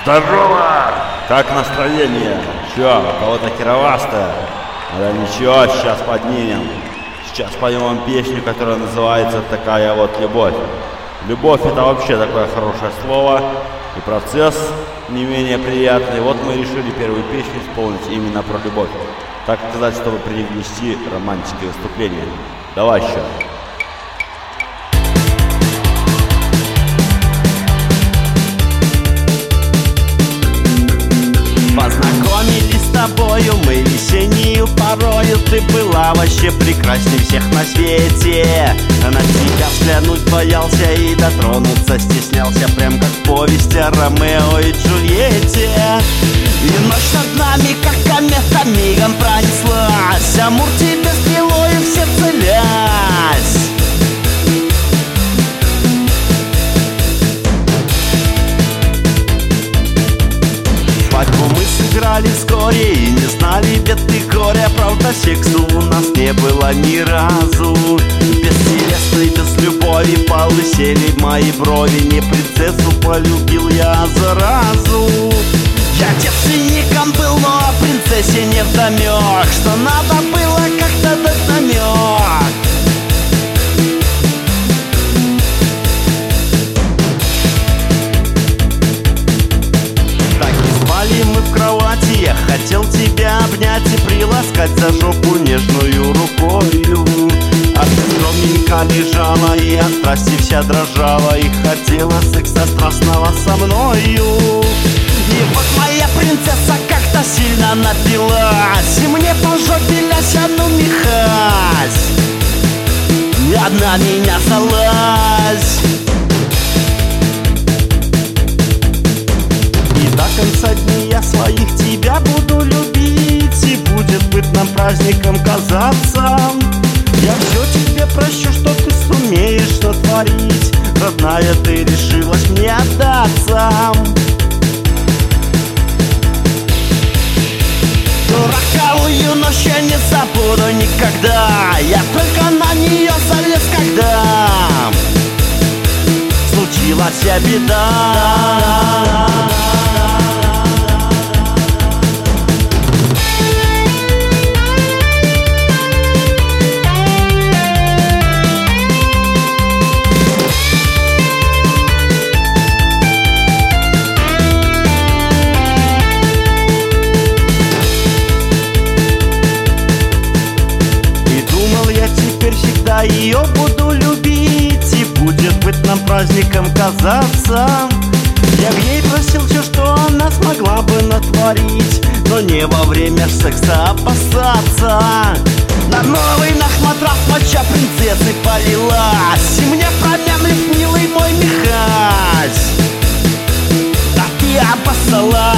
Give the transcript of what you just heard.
Здорово! Как настроение? Чё, у кого-то херовастое? Да ничего, сейчас поднимем. Сейчас поем вам песню, которая называется «Такая вот любовь». Любовь — это вообще такое хорошее слово, и процесс не менее приятный. Вот мы решили первую песню исполнить именно про любовь. Так сказать, чтобы привнести романтики выступления. Давай еще. Познакомились с тобою мы весеннюю порою. Ты была вообще прекрасней всех на свете. На тебя взглянуть боялся и дотронуться стеснялся, прям как в повести о Ромео и Джульетте. И ночь над нами, как комета, мигом пронеслась. Амур тебе стрелою в сердце лясь. Свадьбу мы сыграли вскоре и не знали бед и горя. Правда, сексу у нас не было ни разу. Без Селесты, без любови полысели мои брови. Не принцессу полюбил я, а заразу. Я девственником был, но о принцессе не вдомек, что надо было как-то дать намек. Мы в кровати, я хотел тебя обнять и приласкать за жопу нежную рукою. А ты скромненько лежала и от страсти вся дрожала, и хотела секса страстного со мною. И вот моя принцесса как-то сильно напилась, и мне по жопе ляся, ну михась. Одна меня залазь. До конца дней я своих тебя буду любить, и будет быть нам праздником казаться. Я все тебе прощу, что ты сумеешь натворить. Родная, ты решилась мне отдаться. Дураковую ночь я не забуду никогда. Я только на нее залез, когда случилась беда. Всегда ее буду любить, и будет быть нам праздником казаться. Я в ней просил все, что она смогла бы натворить, но не во время секса опасаться. На новый наш матрас моча принцессы полилась, и мне промямлив, милый мой михась, а ты обоссалась.